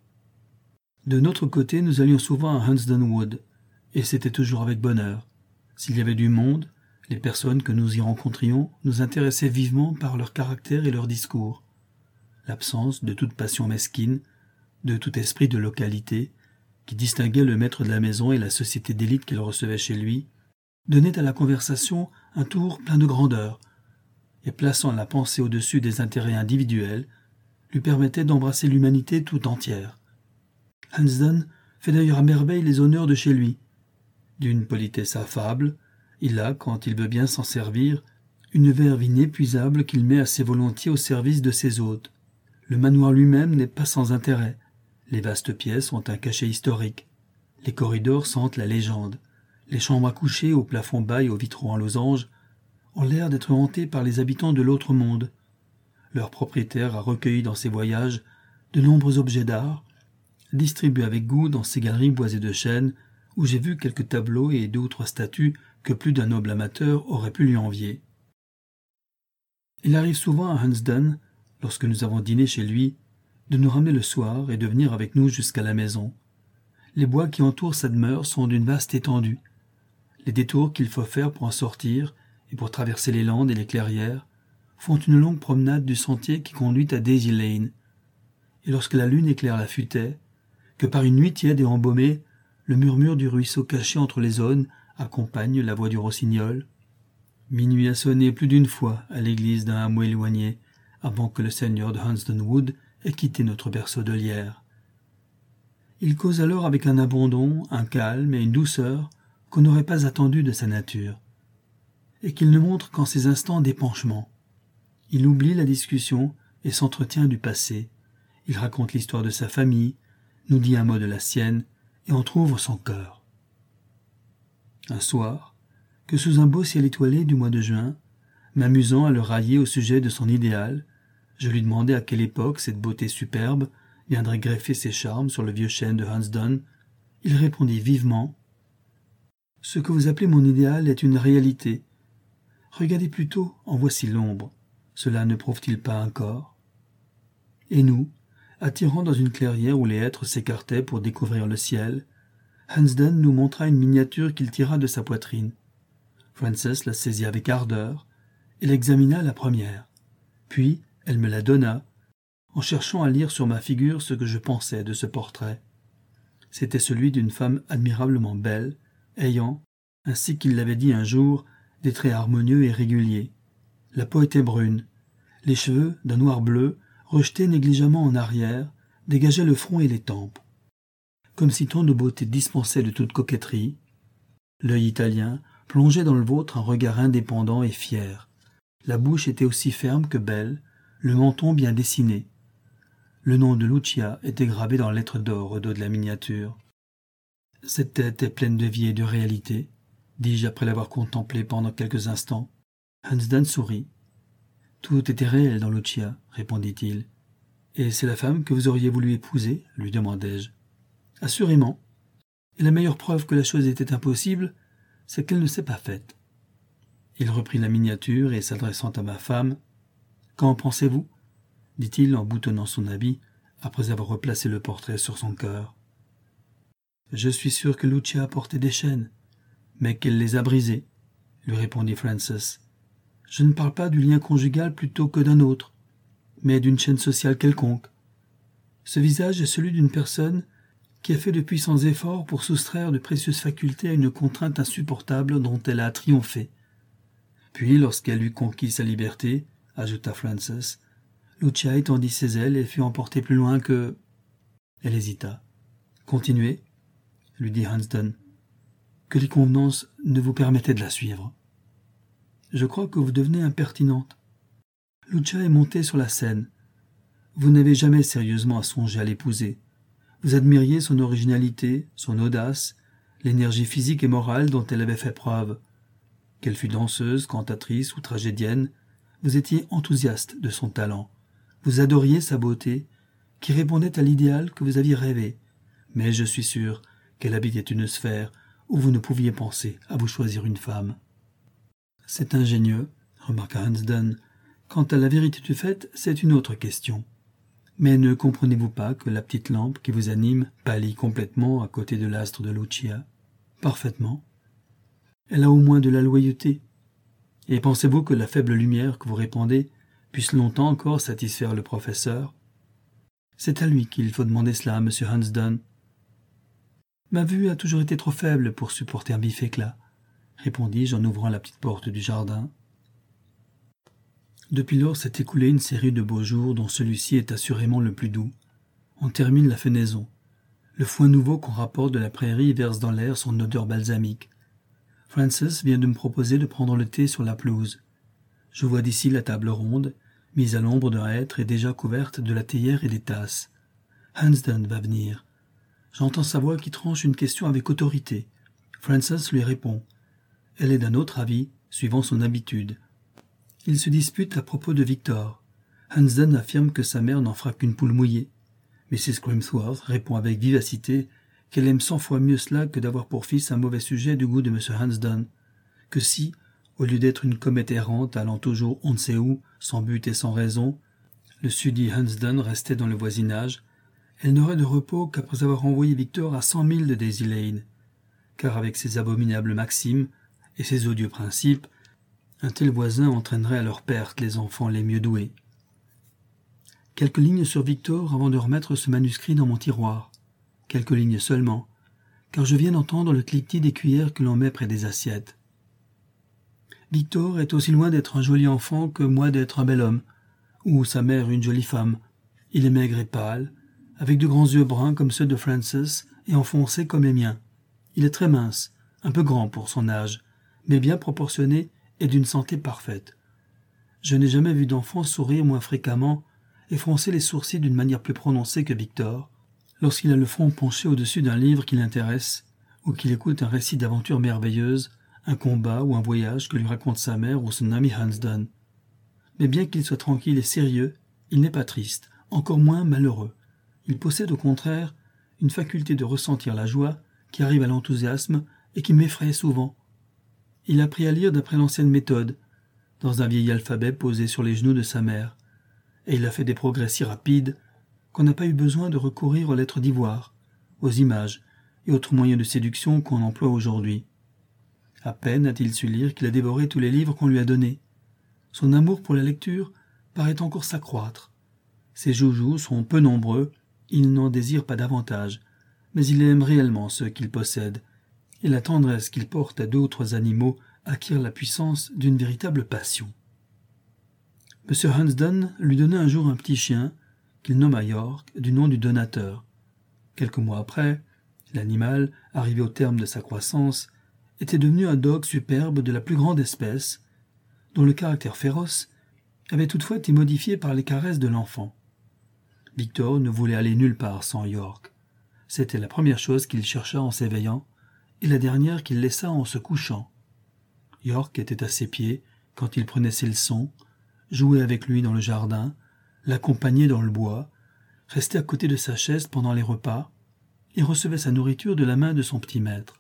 De notre côté, nous allions souvent à Hunsdon Wood, et c'était toujours avec bonheur. S'il y avait du monde, les personnes que nous y rencontrions nous intéressaient vivement par leur caractère et leur discours. L'absence de toute passion mesquine, de tout esprit de localité, qui distinguait le maître de la maison et la société d'élite qu'il recevait chez lui, donnait à la conversation un tour plein de grandeur, et plaçant la pensée au-dessus des intérêts individuels, lui permettait d'embrasser l'humanité tout entière. Hunsdon fait d'ailleurs à merveille les honneurs de chez lui. D'une politesse affable, il a, quand il veut bien s'en servir, une verve inépuisable qu'il met assez volontiers au service de ses hôtes. Le manoir lui-même n'est pas sans intérêt. Les vastes pièces ont un cachet historique. Les corridors sentent la légende. Les chambres à coucher, au plafond bas et aux vitraux en losange, ont l'air d'être hantées par les habitants de l'autre monde. Leur propriétaire a recueilli dans ses voyages de nombreux objets d'art, distribués avec goût dans ces galeries boisées de chêne, où j'ai vu quelques tableaux et deux ou trois statues que plus d'un noble amateur aurait pu lui envier. Il arrive souvent à Hunsdon, lorsque nous avons dîné chez lui, de nous ramener le soir et de venir avec nous jusqu'à la maison. Les bois qui entourent sa demeure sont d'une vaste étendue. Les détours qu'il faut faire pour en sortir et pour traverser les landes et les clairières font une longue promenade du sentier qui conduit à Daisy Lane. Et lorsque la lune éclaire la futaie, que par une nuit tiède et embaumée, le murmure du ruisseau caché entre les aunes accompagne la voix du rossignol. Minuit a sonné plus d'une fois à l'église d'un hameau éloigné, avant que le seigneur de Hunsdon Wood ait quitté notre berceau de lierre. Il cause alors avec un abandon, un calme et une douceur qu'on n'aurait pas attendu de sa nature, et qu'il ne montre qu'en ces instants d'épanchement. Il oublie la discussion et s'entretient du passé. Il raconte l'histoire de sa famille, nous dit un mot de la sienne, et entr'ouvre son cœur. Un soir, que sous un beau ciel étoilé du mois de juin, m'amusant à le railler au sujet de son idéal, je lui demandai à quelle époque cette beauté superbe viendrait greffer ses charmes sur le vieux chêne de Hunsdon. Il répondit vivement « Ce que vous appelez mon idéal est une réalité. Regardez plutôt, en voici l'ombre. Cela ne prouve-t-il pas un corps ?» Et nous, attirant dans une clairière où les hêtres s'écartaient pour découvrir le ciel, Hunsdon nous montra une miniature qu'il tira de sa poitrine. Frances la saisit avec ardeur et l'examina la première. Puis elle me la donna, en cherchant à lire sur ma figure ce que je pensais de ce portrait. C'était celui d'une femme admirablement belle, ayant, ainsi qu'il l'avait dit un jour, des traits harmonieux et réguliers. La peau était brune. Les cheveux, d'un noir bleu, rejetés négligemment en arrière, dégageaient le front et les tempes. Comme si tant de beauté dispensait de toute coquetterie, l'œil italien plongeait dans le vôtre un regard indépendant et fier. La bouche était aussi ferme que belle, le menton bien dessiné. Le nom de Lucia était gravé dans lettres d'or au dos de la miniature. Cette tête est pleine de vie et de réalité, dis-je après l'avoir contemplée pendant quelques instants. Hunsdon sourit. Tout était réel dans Lucia, répondit-il. Et c'est la femme que vous auriez voulu épouser, lui demandai-je. Assurément. Et la meilleure preuve que la chose était impossible, c'est qu'elle ne s'est pas faite. Il reprit la miniature et, s'adressant à ma femme, « Qu'en pensez-vous » dit-il en boutonnant son habit, après avoir replacé le portrait sur son cœur. « Je suis sûr que Lucia portait des chaînes, mais qu'elle les a brisées, » lui répondit Frances. « Je ne parle pas du lien conjugal plutôt que d'un autre, mais d'une chaîne sociale quelconque. Ce visage est celui d'une personne qui a fait de puissants efforts pour soustraire de précieuses facultés à une contrainte insupportable dont elle a triomphé. Puis, lorsqu'elle eut conquis sa liberté, ajouta Frances, Lucia étendit ses ailes et fut emportée plus loin que... » Elle hésita. « Continuez, » lui dit Hunsdon, « que les convenances ne vous permettaient de la suivre. »« Je crois que vous devenez impertinente. Lucia est montée sur la scène. Vous n'avez jamais sérieusement songé à l'épouser. Vous admiriez son originalité, son audace, l'énergie physique et morale dont elle avait fait preuve. Qu'elle fût danseuse, cantatrice ou tragédienne, vous étiez enthousiaste de son talent. Vous adoriez sa beauté, qui répondait à l'idéal que vous aviez rêvé. Mais je suis sûr qu'elle habitait une sphère où vous ne pouviez penser à vous choisir une femme. « C'est ingénieux, » remarqua Hunsdon. « Quant à la vérité du fait, c'est une autre question. Mais ne comprenez-vous pas que la petite lampe qui vous anime pâlit complètement à côté de l'astre de Lucia ? Parfaitement. Elle a au moins de la loyauté. Et pensez-vous que la faible lumière que vous répandez puisse longtemps encore satisfaire le professeur ? C'est à lui qu'il faut demander cela, monsieur Hunsdon. Ma vue a toujours été trop faible pour supporter un vif éclat, répondis-je en ouvrant la petite porte du jardin. Depuis lors s'est écoulée une série de beaux jours dont celui-ci est assurément le plus doux. On termine la fenaison. Le foin nouveau qu'on rapporte de la prairie verse dans l'air son odeur balsamique. Frances vient de me proposer de prendre le thé sur la pelouse. Je vois d'ici la table ronde, mise à l'ombre d'un hêtre et déjà couverte de la théière et des tasses. Hunsdon va venir. J'entends sa voix qui tranche une question avec autorité. Frances lui répond. Elle est d'un autre avis, suivant son habitude. Ils se disputent à propos de Victor. Hunsdon affirme que sa mère n'en fera qu'une poule mouillée. Missus Grimsworth répond avec vivacité qu'elle aime cent fois mieux cela que d'avoir pour fils un mauvais sujet du goût de M. Hunsdon, que si, au lieu d'être une comète errante allant toujours on ne sait où, sans but et sans raison, le susdit Hunsdon restait dans le voisinage, elle n'aurait de repos qu'après avoir envoyé Victor à cent milles de Daisy Lane, car avec ses abominables maximes et ses odieux principes, un tel voisin entraînerait à leur perte les enfants les mieux doués. Quelques lignes sur Victor avant de remettre ce manuscrit dans mon tiroir. Quelques lignes seulement, car je viens d'entendre le cliquetis des cuillères que l'on met près des assiettes. Victor est aussi loin d'être un joli enfant que moi d'être un bel homme, ou sa mère une jolie femme. Il est maigre et pâle, avec de grands yeux bruns comme ceux de Frances et enfoncés comme les miens. Il est très mince, un peu grand pour son âge, mais bien proportionné et d'une santé parfaite. Je n'ai jamais vu d'enfant sourire moins fréquemment et froncer les sourcils d'une manière plus prononcée que Victor, lorsqu'il a le front penché au-dessus d'un livre qui l'intéresse, ou qu'il écoute un récit d'aventure merveilleuse, un combat ou un voyage que lui raconte sa mère ou son ami Hansdon. Mais bien qu'il soit tranquille et sérieux, il n'est pas triste, encore moins malheureux. Il possède au contraire une faculté de ressentir la joie qui arrive à l'enthousiasme et qui m'effraie souvent. Il a appris à lire d'après l'ancienne méthode, dans un vieil alphabet posé sur les genoux de sa mère, et il a fait des progrès si rapides qu'on n'a pas eu besoin de recourir aux lettres d'ivoire, aux images et autres moyens de séduction qu'on emploie aujourd'hui. À peine a-t-il su lire qu'il a dévoré tous les livres qu'on lui a donnés. Son amour pour la lecture paraît encore s'accroître. Ses joujoux sont peu nombreux, il n'en désire pas davantage, mais il aime réellement ceux qu'il possède, et la tendresse qu'il porte à d'autres animaux acquiert la puissance d'une véritable passion. M. Hansdon lui donna un jour un petit chien, qu'il nomma York, du nom du donateur. Quelques mois après, l'animal, arrivé au terme de sa croissance, était devenu un dog superbe de la plus grande espèce, dont le caractère féroce avait toutefois été modifié par les caresses de l'enfant. Victor ne voulait aller nulle part sans York. C'était la première chose qu'il chercha en s'éveillant, et la dernière qu'il laissa en se couchant. York était à ses pieds quand il prenait ses leçons, jouait avec lui dans le jardin, l'accompagnait dans le bois, restait à côté de sa chaise pendant les repas, et recevait sa nourriture de la main de son petit maître.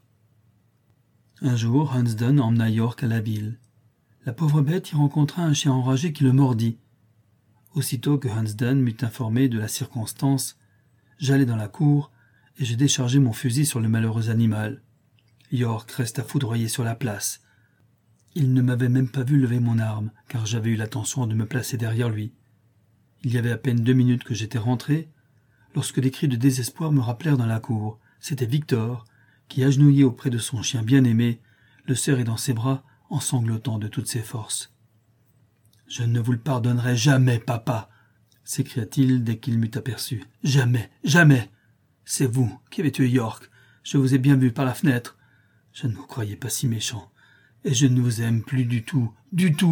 Un jour, Hansdon emmena York à la ville. La pauvre bête y rencontra un chien enragé qui le mordit. Aussitôt que Hansdon m'eut informé de la circonstance, j'allai dans la cour et je déchargeai mon fusil sur le malheureux animal. York resta foudroyé sur la place. Il ne m'avait même pas vu lever mon arme, car j'avais eu l'attention de me placer derrière lui. Il y avait à peine deux minutes que j'étais rentré, lorsque des cris de désespoir me rappelèrent dans la cour. C'était Victor, qui, agenouillé auprès de son chien bien-aimé, le serrait dans ses bras en sanglotant de toutes ses forces. « Je ne vous le pardonnerai jamais, papa !» s'écria-t-il dès qu'il m'eut aperçu. « Jamais, jamais ! C'est vous qui avez tué York. Je vous ai bien vu par la fenêtre. Je ne vous croyais pas si méchant. Et je ne vous aime plus du tout, du tout !»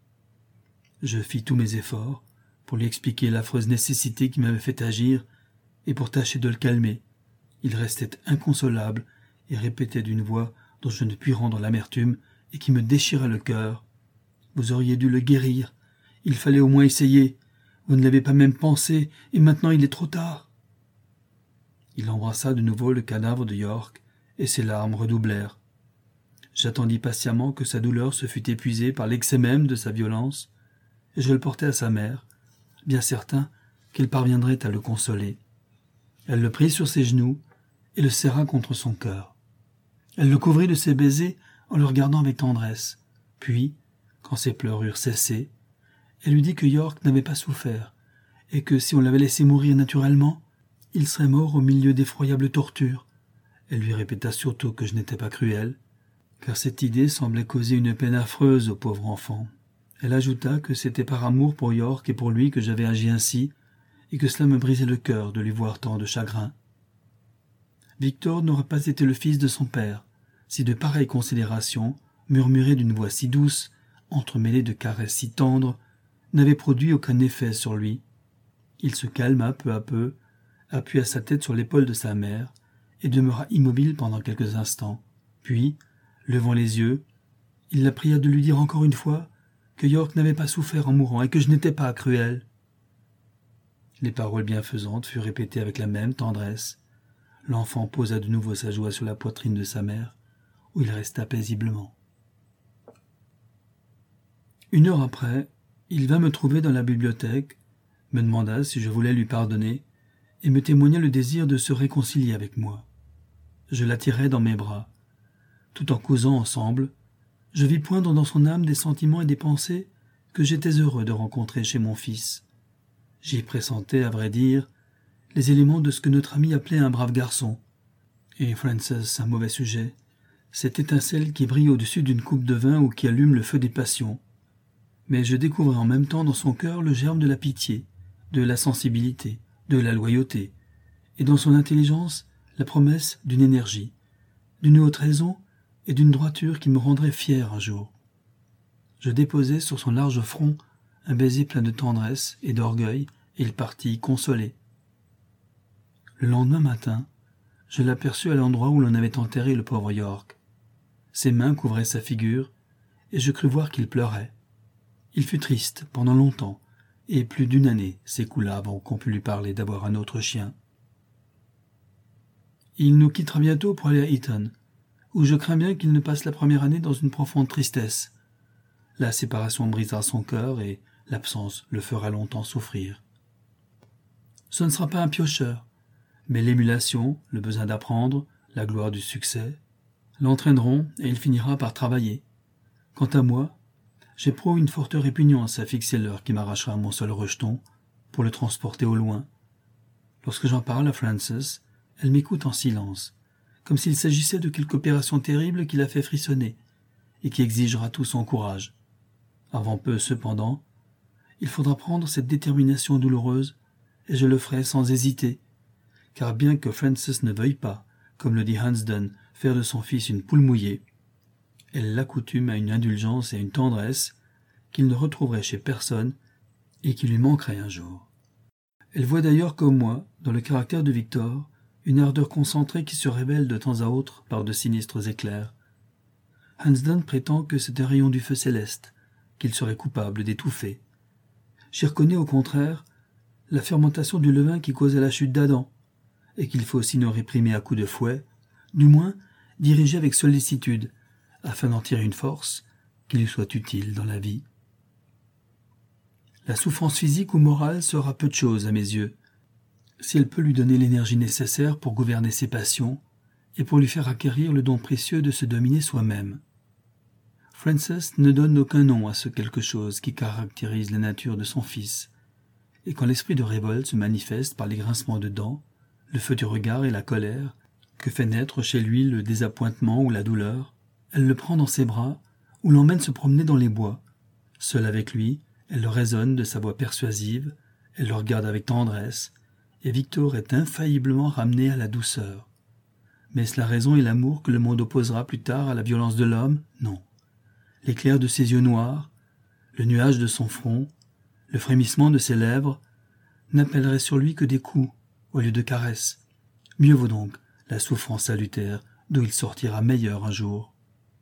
Je fis tous mes efforts pour lui expliquer l'affreuse nécessité qui m'avait fait agir et pour tâcher de le calmer. Il restait inconsolable et répétait d'une voix dont je ne puis rendre l'amertume et qui me déchirait le cœur. « Vous auriez dû le guérir. Il fallait au moins essayer. Vous ne l'avez pas même pensé, et maintenant il est trop tard. » Il embrassa de nouveau le cadavre de York, et ses larmes redoublèrent. J'attendis patiemment que sa douleur se fût épuisée par l'excès même de sa violence, et je le portai à sa mère, bien certain qu'elle parviendrait à le consoler. Elle le prit sur ses genoux et le serra contre son cœur. Elle le couvrit de ses baisers en le regardant avec tendresse. Puis, quand ses pleurs eurent cessé, elle lui dit que York n'avait pas souffert, et que si on l'avait laissé mourir naturellement, il serait mort au milieu d'effroyables tortures. Elle lui répéta surtout que je n'étais pas cruel, car cette idée semblait causer une peine affreuse au pauvre enfant. Elle ajouta que c'était par amour pour York et pour lui que j'avais agi ainsi, et que cela me brisait le cœur de lui voir tant de chagrin. Victor n'aurait pas été le fils de son père, si de pareilles considérations, murmurées d'une voix si douce, entremêlées de caresses si tendres, n'avaient produit aucun effet sur lui. Il se calma peu à peu, appuya sa tête sur l'épaule de sa mère, et demeura immobile pendant quelques instants. Puis, levant les yeux, il la pria de lui dire encore une fois que York n'avait pas souffert en mourant et que je n'étais pas cruel. Les paroles bienfaisantes furent répétées avec la même tendresse. L'enfant posa de nouveau sa joie sur la poitrine de sa mère, où il resta paisiblement. Une heure après, il vint me trouver dans la bibliothèque, me demanda si je voulais lui pardonner, et me témoigna le désir de se réconcilier avec moi. Je l'attirai dans mes bras. Tout en causant ensemble, je vis poindre dans son âme des sentiments et des pensées que j'étais heureux de rencontrer chez mon fils. J'y pressentais, à vrai dire, les éléments de ce que notre ami appelait un brave garçon, Et Frances, un mauvais sujet, cette étincelle qui brille au-dessus d'une coupe de vin ou qui allume le feu des passions. Mais je découvrais en même temps dans son cœur le germe de la pitié, de la sensibilité, de la loyauté, et dans son intelligence la promesse d'une énergie, d'une haute raison et d'une droiture qui me rendrait fier un jour. Je déposai sur son large front un baiser plein de tendresse et d'orgueil, et il partit consolé. Le lendemain matin, je l'aperçus à l'endroit où l'on avait enterré le pauvre York. Ses mains couvraient sa figure, et je crus voir qu'il pleurait. Il fut triste pendant longtemps, et plus d'une année s'écoula avant qu'on pût lui parler d'avoir un autre chien. Il nous quittera bientôt pour aller à Eton, où je crains bien qu'il ne passe la première année dans une profonde tristesse. La séparation brisera son cœur, et l'absence le fera longtemps souffrir. Ce ne sera pas un piocheur, mais l'émulation, le besoin d'apprendre, la gloire du succès, l'entraîneront et il finira par travailler. Quant à moi, j'éprouve une forte répugnance à fixer l'heure qui m'arrachera mon seul rejeton pour le transporter au loin. Lorsque j'en parle à Frances, elle m'écoute en silence, comme s'il s'agissait de quelque opération terrible qui la fait frissonner et qui exigera tout son courage. Avant peu, cependant, il faudra prendre cette détermination douloureuse, et je le ferai sans hésiter, car bien que Frances ne veuille pas, comme le dit Hansden, faire de son fils une poule mouillée, elle l'accoutume à une indulgence et à une tendresse qu'il ne retrouverait chez personne et qui lui manquerait un jour. Elle voit d'ailleurs comme moi, dans le caractère de Victor, une ardeur concentrée qui se révèle de temps à autre par de sinistres éclairs. Hansden prétend que c'est un rayon du feu céleste, qu'il serait coupable d'étouffer. J'y reconnais au contraire la fermentation du levain qui causait la chute d'Adam, et qu'il faut sinon réprimer à coups de fouet, du moins diriger avec sollicitude, afin d'en tirer une force qui lui soit utile dans la vie. La souffrance physique ou morale sera peu de chose à mes yeux, si elle peut lui donner l'énergie nécessaire pour gouverner ses passions et pour lui faire acquérir le don précieux de se dominer soi-même. Frances ne donne aucun nom à ce quelque chose qui caractérise la nature de son fils, et quand l'esprit de révolte se manifeste par les grincements de dents, le feu du regard et la colère, que fait naître chez lui le désappointement ou la douleur, elle le prend dans ses bras ou l'emmène se promener dans les bois. Seule avec lui, elle le raisonne de sa voix persuasive, elle le regarde avec tendresse, et Victor est infailliblement ramené à la douceur. Mais est-ce la raison et l'amour que le monde opposera plus tard à la violence de l'homme? Non. L'éclair de ses yeux noirs, le nuage de son front, le frémissement de ses lèvres n'appelleraient sur lui que des coups au lieu de caresses. Mieux vaut donc la souffrance salutaire d'où il sortira meilleur un jour.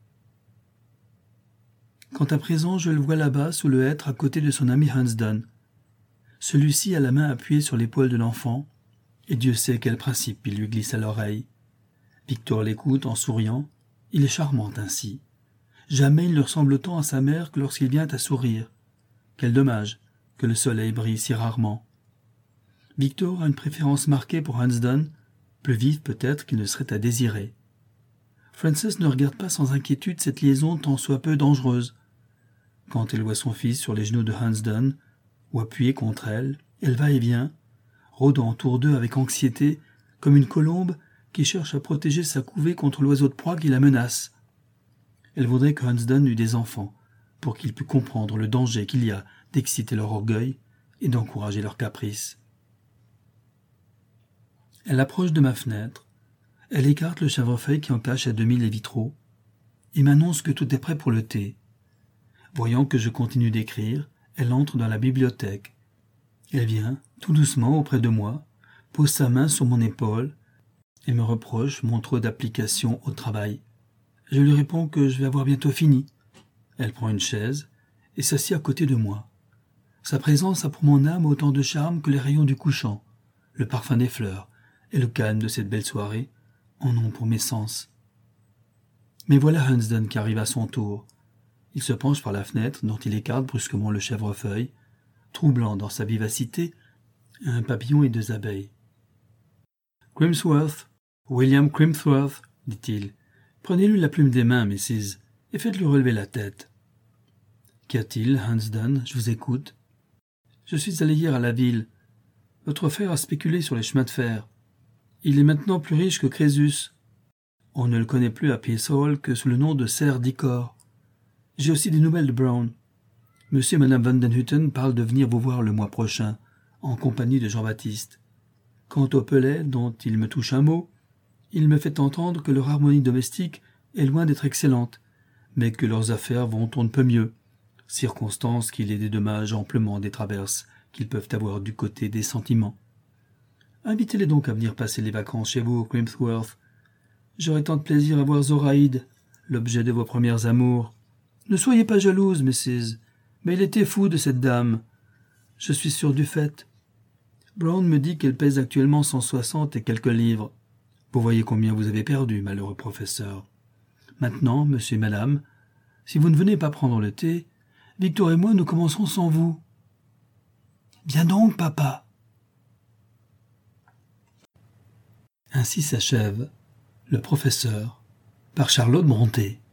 Quant à présent, je le vois là-bas sous le hêtre à côté de son ami Hansden. Celui-ci a la main appuyée sur l'épaule de l'enfant, et Dieu sait quel principe il lui glisse à l'oreille. Victor l'écoute en souriant, il est charmant ainsi. Jamais il ne ressemble autant à sa mère que lorsqu'il vient à sourire. Quel dommage que le soleil brille si rarement. Victor a une préférence marquée pour Hansden, plus vive peut-être qu'il ne serait à désirer. Frances ne regarde pas sans inquiétude cette liaison tant soit peu dangereuse. Quand elle voit son fils sur les genoux de Hansden, ou appuyé contre elle, elle va et vient, rôdant autour d'eux avec anxiété, comme une colombe qui cherche à protéger sa couvée contre l'oiseau de proie qui la menace. Elle voudrait que Hansden eût des enfants, pour qu'il pût comprendre le danger qu'il y a d'exciter leur orgueil et d'encourager leurs caprices. Elle approche de ma fenêtre, elle écarte le chèvrefeuille qui en cache à demi les vitraux, et m'annonce que tout est prêt pour le thé. Voyant que je continue d'écrire, elle entre dans la bibliothèque. Elle vient, tout doucement, auprès de moi, pose sa main sur mon épaule et me reproche mon trop d'application au travail. Je lui réponds que je vais avoir bientôt fini. Elle prend une chaise et s'assied à côté de moi. Sa présence a pour mon âme autant de charme que les rayons du couchant, le parfum des fleurs et le calme de cette belle soirée en ont pour mes sens. Mais voilà Hansden qui arrive à son tour. Il se penche par la fenêtre dont il écarte brusquement le chèvrefeuille, troublant dans sa vivacité un papillon et deux abeilles. « Crimsworth, William Crimsworth, dit-il, prenez-lui la plume des mains, missus, et faites-lui relever la tête. »« Qu'y a-t-il, Hansden? Je vous écoute. »« Je suis allé hier à la ville. Votre frère a spéculé sur les chemins de fer. Il est maintenant plus riche que Crésus. On ne le connaît plus à Peace Hall que sous le nom de Sir Dicor. J'ai aussi des nouvelles de Brown. Monsieur et Madame Vandenhuten parlent de venir vous voir le mois prochain, en compagnie de Jean-Baptiste. Quant au Pellet, dont il me touche un mot, il me fait entendre que leur harmonie domestique est loin d'être excellente, mais que leurs affaires vont on ne peut mieux, circonstance qui les dédommage amplement des traverses qu'ils peuvent avoir du côté des sentiments. Invitez-les donc à venir passer les vacances chez vous au Crimsworth. J'aurai tant de plaisir à voir Zoraïde, l'objet de vos premières amours. Ne soyez pas jalouse, missus, mais il était fou de cette dame. Je suis sûr du fait. Brown me dit qu'elle pèse actuellement cent soixante et quelques livres. Vous voyez combien vous avez perdu, malheureux professeur. Maintenant, monsieur et madame, si vous ne venez pas prendre le thé, Victor et moi nous commencerons sans vous. Bien donc, papa. Ainsi s'achève Le professeur par Charlotte Brontë.